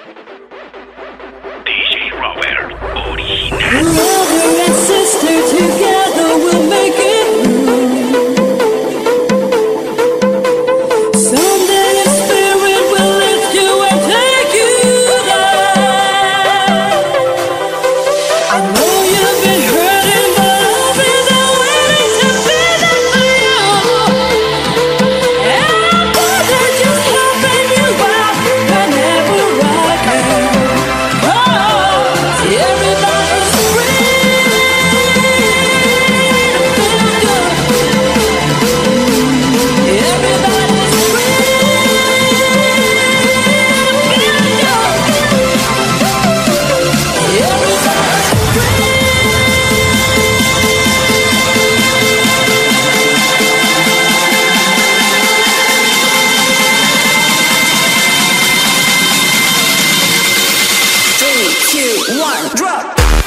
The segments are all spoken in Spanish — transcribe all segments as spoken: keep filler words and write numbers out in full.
D J Robert original. Brother and sister together we'll make it through. Someday your spirit will lift you and take you down. I know you've been hurting, but I'll be there waiting to be there for you. And brother, just helping you out whenever I can. Oh, everybody's free. Three, two, one, drop.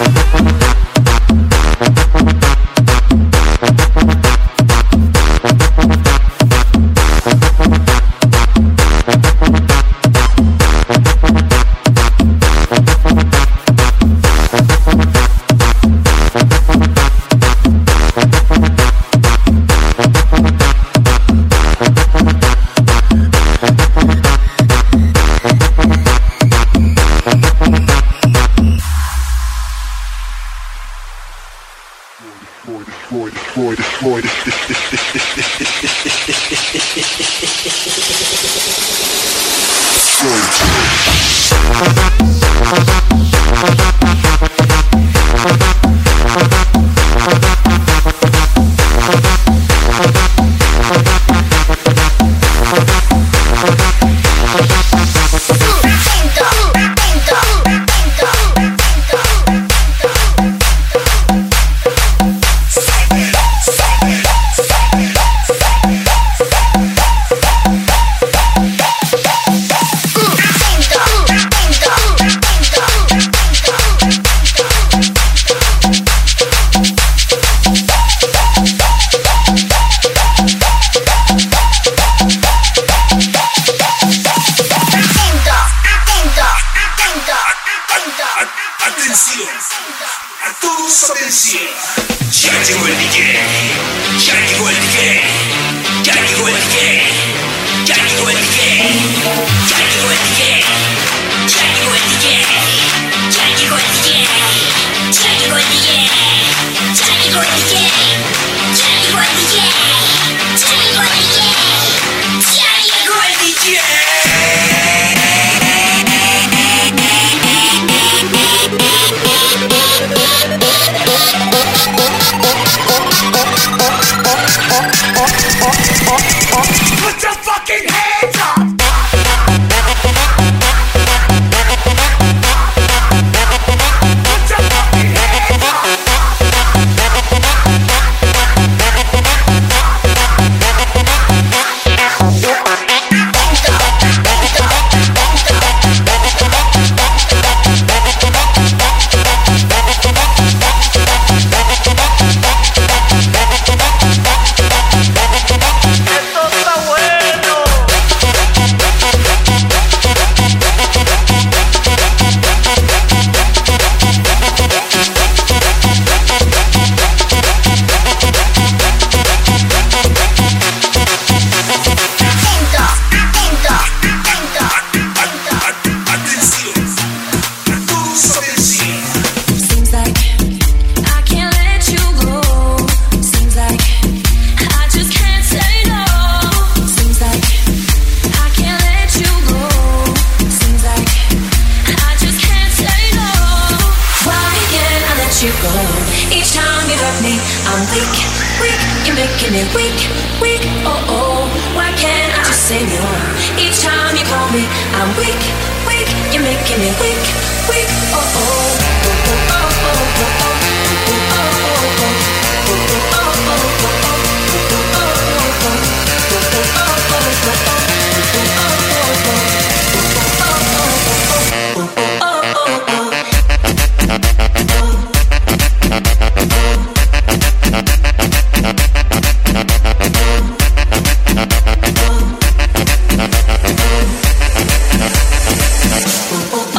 Destroy, destroy, Put your fucking hands up! Oh,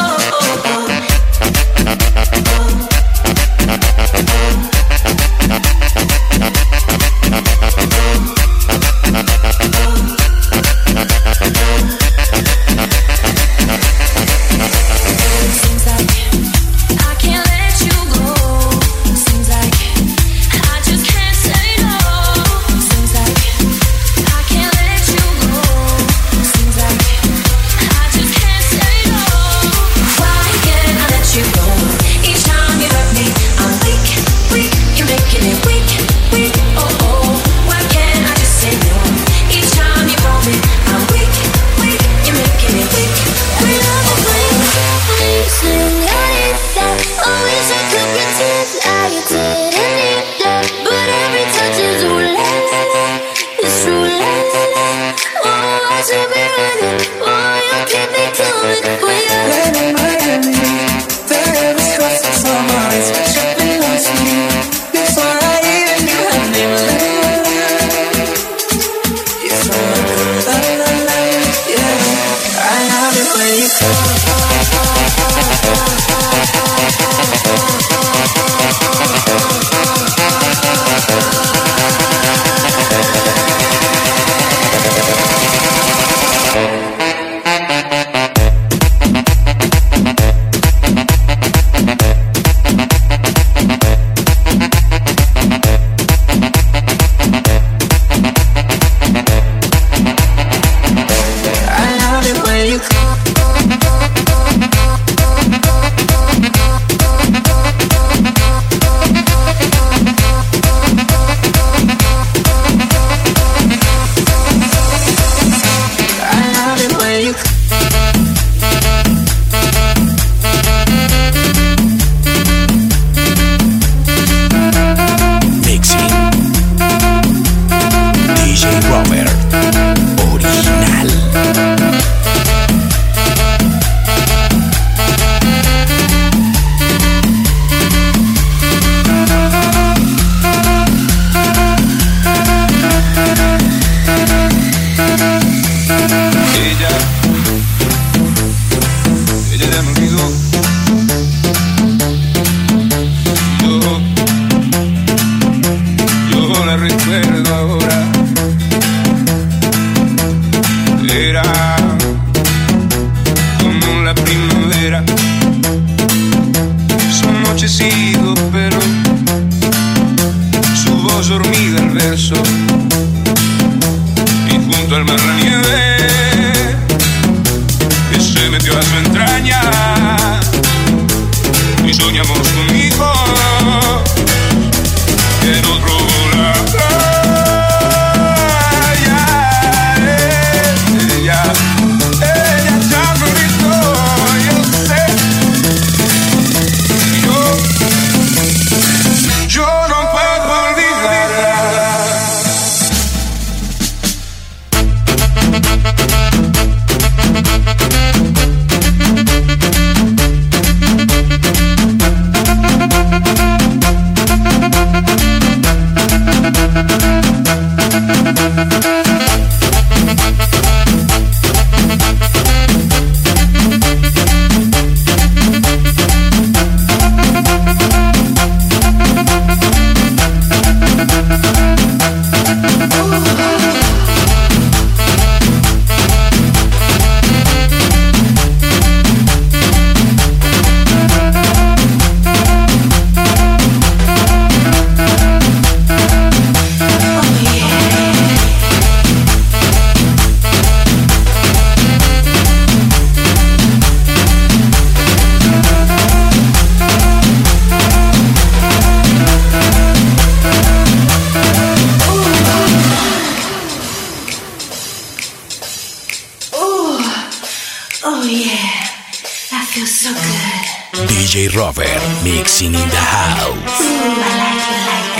D J Robert mixing in the house. Ooh, I like it like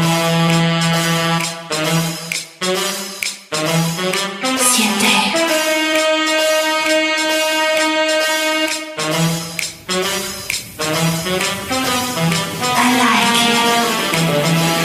that. Siente. I like it.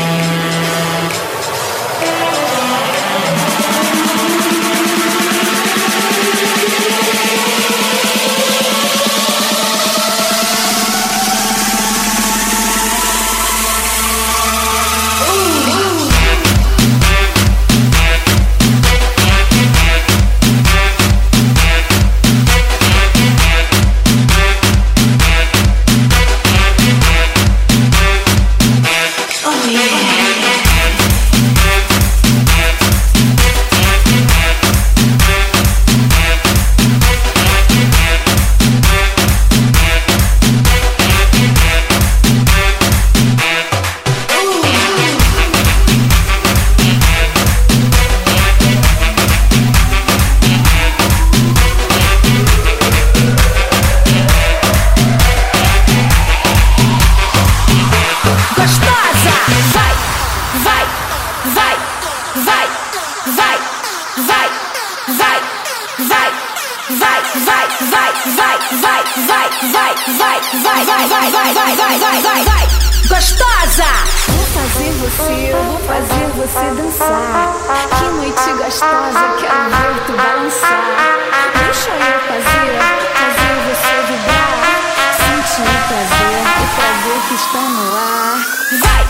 vai, vai, vai, vai, vai, vai, vai, vai, vai, vai, vai, vai, vai, vai. Gostosa! Vou fazer você, eu vou fazer você dançar. Que noite gostosa, quero ver tu balançar. Deixa eu fazer, fazer você vibrar. Sentir o prazer, o prazer que está no ar. Vai!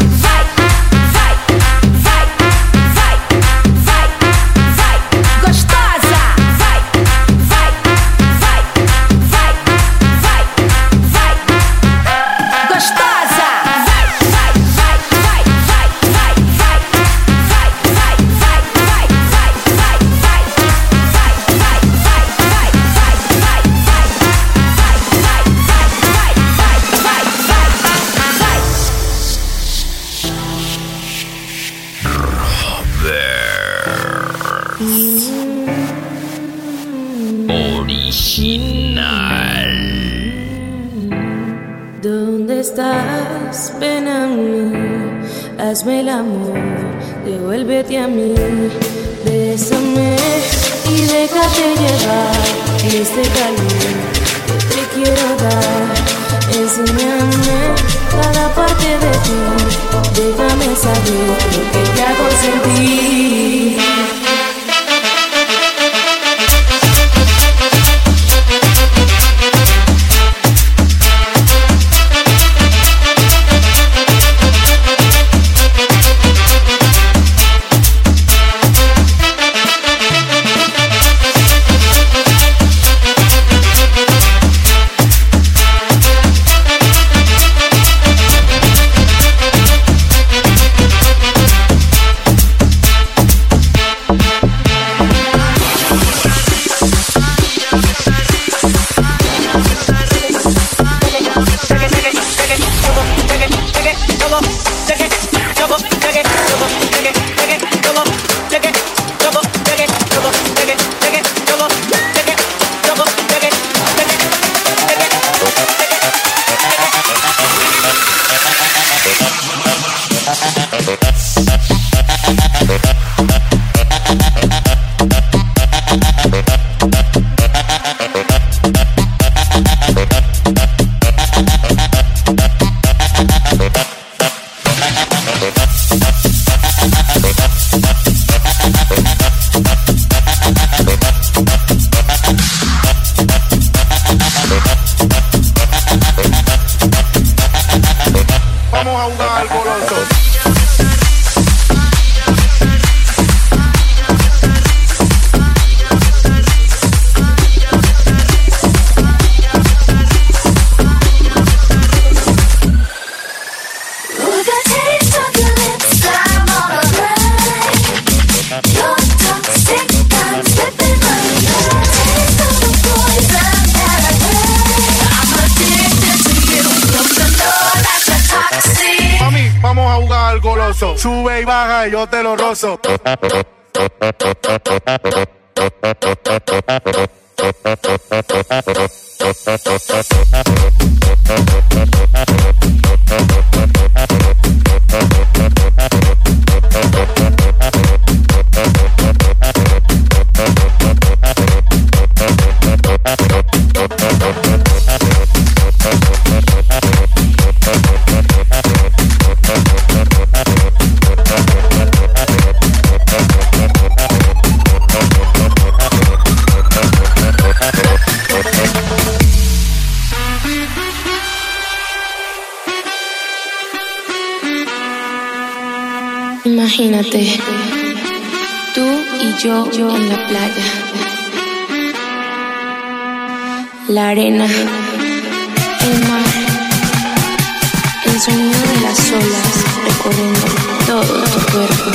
Original. ¿Dónde estás? Ven a mí, hazme el amor, devuélvete a mí, bésame y déjate llevar este calor que te quiero dar. Enséñame cada parte de ti, déjame saber lo que te hago sentir. Vamos a jugar al goloso. Sube y baja y yo te lo rozo. Imagínate, tú y yo, yo en la playa, la arena, el mar, el sonido de las olas recorriendo todo tu cuerpo.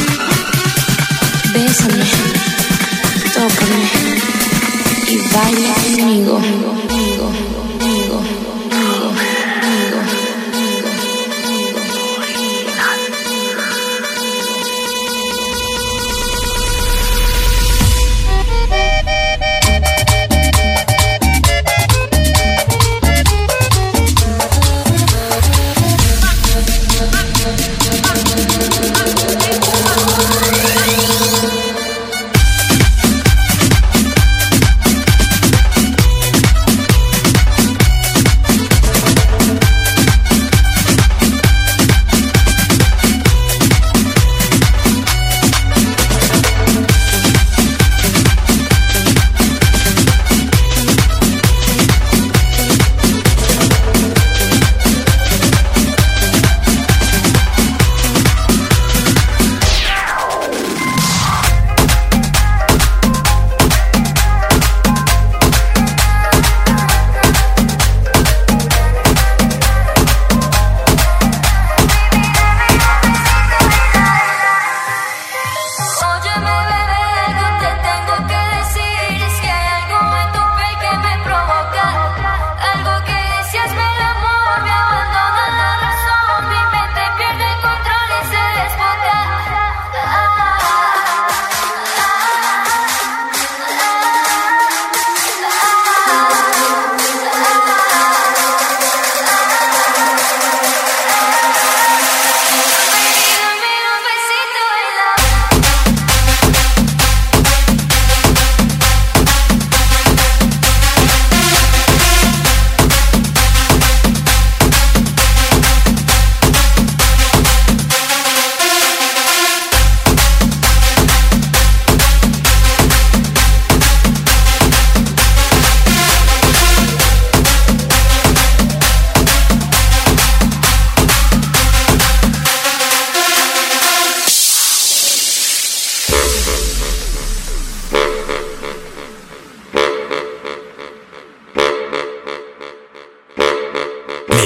Bésame, tócame y baila conmigo, conmigo, conmigo, conmigo, conmigo.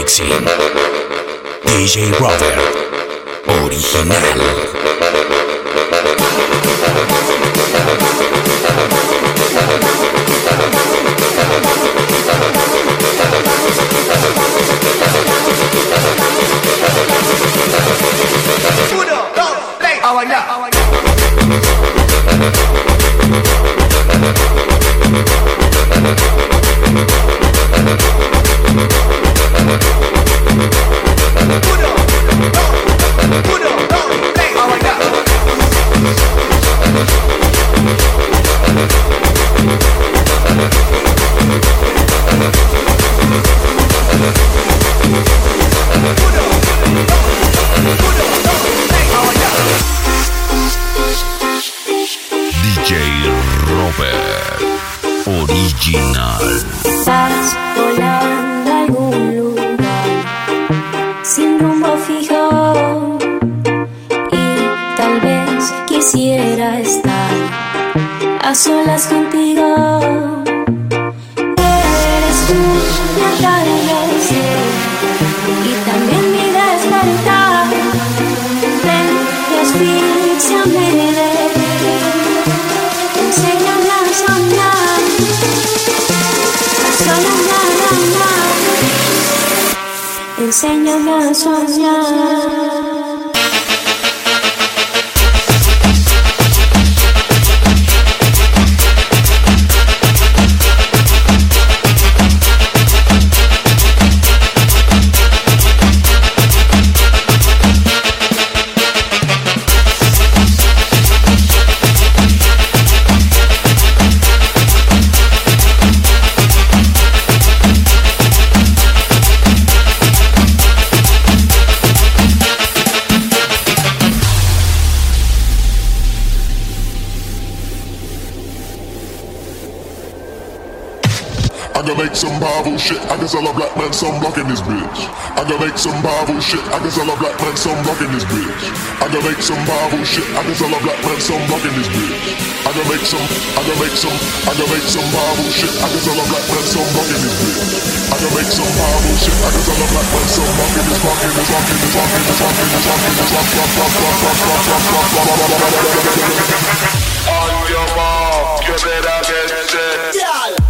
Mixing. D J Robert. Original. Uno, dos, tres, a bailar, a bailar. D J Robert. Original. Estás volando a algún lugar sin rumbo fijo y tal vez quisiera estar a solas contigo. Eres tú mi atardecer y también mi despertar. Ven y asfixiame de ti, enséñame a soñar, a soñar, enséñame a soñar. I can make some Bible shit, I can sell a black man some block in this bitch. I can make some Bible shit, I can sell a black man some block in this bitch. I can make some Bible shit, I can sell a black man some block in this bitch. I can make some, I can make some, I can make some Bible shit, I can sell a black man some block in this bitch. I can make some Bible shit, I can sell a black man some block in this, block in this, block in this, block in this, block in this, block in this, block, block, block, block, block, block, block, block, block. On your mark, you better get set.